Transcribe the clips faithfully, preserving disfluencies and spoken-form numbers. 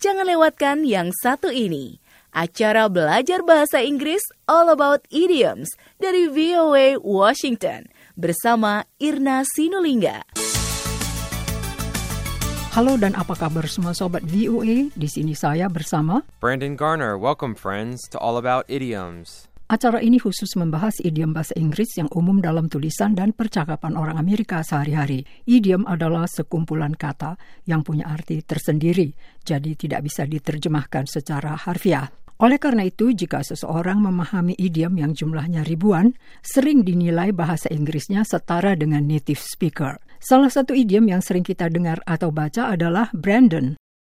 Jangan lewatkan yang satu ini. Acara belajar bahasa Inggris All About Idioms dari V O A Washington bersama Irna Sinulinga. Halo dan apa kabar semua sobat V O A? Di sini saya bersama Brandon Garner. Welcome friends to All About Idioms. Acara ini khusus membahas idiom bahasa Inggris yang umum dalam tulisan dan percakapan orang Amerika sehari-hari. Idiom adalah sekumpulan kata yang punya arti tersendiri, jadi tidak bisa diterjemahkan secara harfiah. Oleh karena itu, jika seseorang memahami idiom yang jumlahnya ribuan, sering dinilai bahasa Inggrisnya setara dengan native speaker. Salah satu idiom yang sering kita dengar atau baca adalah Brandon.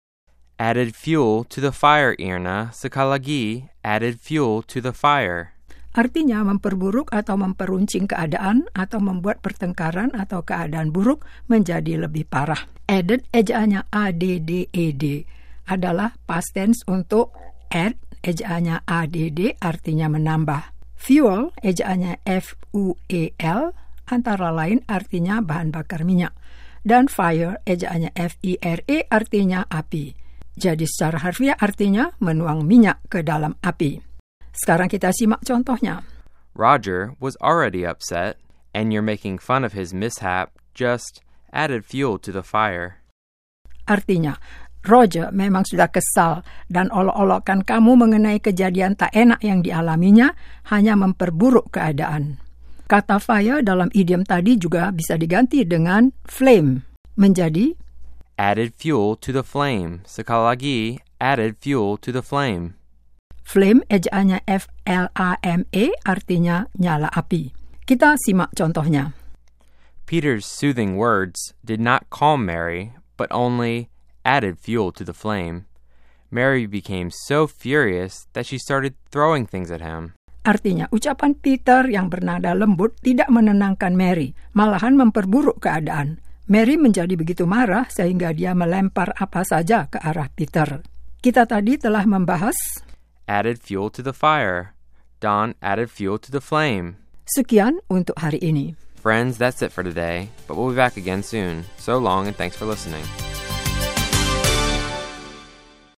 Added fuel to the fire, Irna. Sekali lagi, added fuel to the fire. Artinya memperburuk atau memperuncing keadaan atau membuat pertengkaran atau keadaan buruk menjadi lebih parah. Added, ejaannya A D D E D, adalah past tense untuk add, ejaannya A D D, artinya menambah. Fuel, ejaannya F U E L, antara lain artinya bahan bakar minyak. Dan fire, ejaannya F I R E, artinya api. Jadi secara harfiah artinya menuang minyak ke dalam api. Sekarang kita simak contohnya. Roger was already upset, and you're making fun of his mishap just added fuel to the fire. Artinya, Roger memang sudah kesal dan olok-olokkan kamu mengenai kejadian tak enak yang dialaminya hanya memperburuk keadaan. Kata fire dalam idiom tadi juga bisa diganti dengan flame, menjadi added fuel to the flame. Sekali lagi, added fuel to the flame. Flame, ejaannya F L A M E, artinya nyala api. Kita simak contohnya. Peter's soothing words did not calm Mary, but only added fuel to the flame. Mary became so furious that she started throwing things at him. Artinya, ucapan Peter yang bernada lembut tidak menenangkan Mary, malahan memperburuk keadaan. Mary menjadi begitu marah sehingga dia melempar apa saja ke arah Peter. Kita tadi telah membahas added fuel to the fire. Don added fuel to the flame. Sekian untuk hari ini. Friends, that's it for today, but we'll be back again soon. So long and thanks for listening.